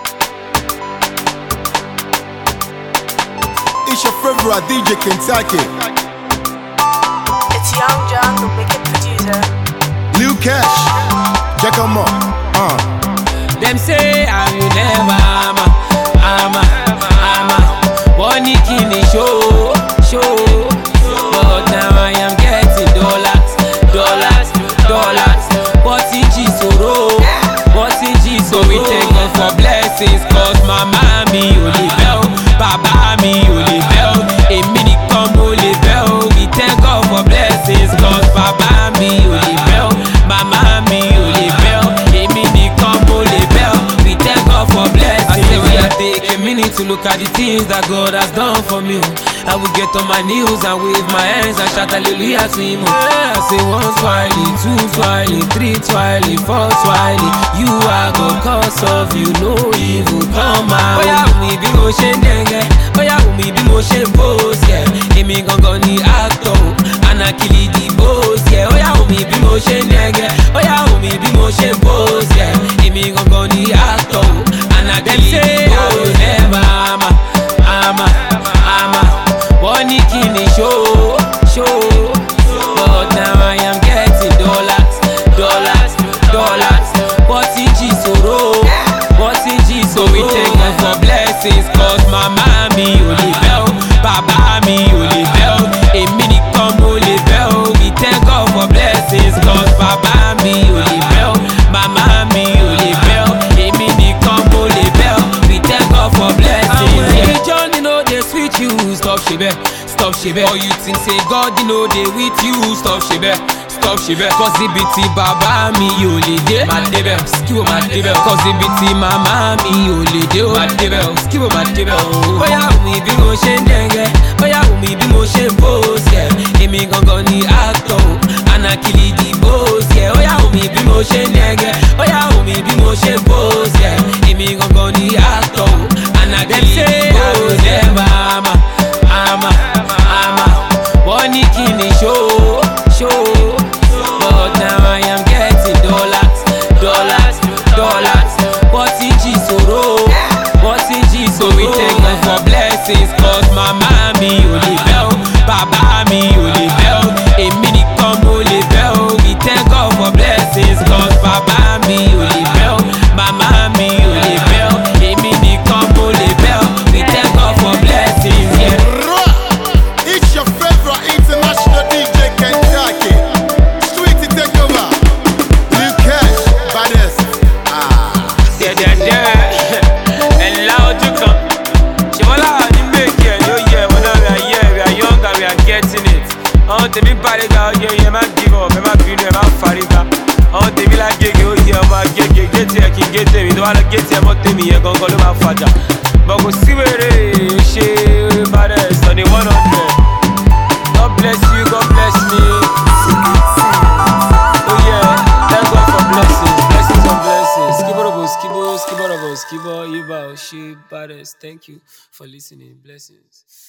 It's your favorite DJ Kentucky. It's Young John, the wicked producer. Lil Cash, check 'em out. Them say I will never, one kini show. But now I am getting dollars. What in Jesus, so we thank God for blessings. Cause my mommy only bell, baba me only bell, a mini combo only bell. We thank God for blessings. Cause baba me only bell, mama me only bell, a mini combo only bell. We thank God for blessings. I say we are taking a minute to look at the things that God has done for me. I will get on my knees and wave my hands and shout hallelujah to him. I say one swiley, two swiley, three swiley, four swiley. You are God, cause of you no evil come out. Oya umi bí mo ṣe ń dẹ̀ngẹ̀, oya umi bí mo ṣe ń pose, yeah. Èmi gangan ni actor, anakili di boss, yeah. Oya umi bí mo ṣe ń dẹ̀ngẹ̀, oya umi bí mo ṣe ń pose, yeah. Èmi gangan ni actor, anakili di boss, never one kini show. But now I am getting dollars. What in Jesus, so we thank God for blessings. Cause my mommy only bell, baba me only bell, a mini combo only bell. We thank God for blessings. Cause baba me only bell, mama me only bell, a mini combo only bell. We thank God for blessings. When John, you know they switch you, stop shebe. Or you think say God, you know they with you, stop shebe. Cause it be baba me only day, my devil, skill my devil. Cause it be mama me only day, my devil, skill my devil. Oya umi bí mo ṣe ń dẹ̀ngẹ̀, oya umi bí mo ṣe ń pose, yeah. Èmi gangan ni actor, anakili di boss, yeah. Oya umi bí mo ṣe ń dẹ̀ngẹ̀, oya umi bí mo ṣe ń pose, yeah. Èmi gangan ni actor, anakili di boss, yeah. One kini show. But now I am getting dollars. What in Jesus, so we thank God for blessings. Cause my mommy only bell, baba me only bell, a mini combo only bell. We thank God for blessings. Cause baba me only bell, mama me only bell, a mini combo only bell. We thank God for blessings, yeah. It's your favorite international DJ Kentucky. Street to take over. Lil Cash, baddest. And loud you come. Shivola the make it. Oh yeah, when we are here, we are young and we are getting it. Oh, te mi pariga, oh yeah, ma give up, ma binu, ma fariga. Oh, te mi la gege, oh yeah, ma gege, get here, ki get here. We don't wanna get here, but te mi ye gongo lo ma faja. But go see where it she baddest on the 100. God bless you, God bless me. Oh yeah, thank God for blessings on blessings. Skibo, Yiba, she baddest. Thank you for listening. Blessings.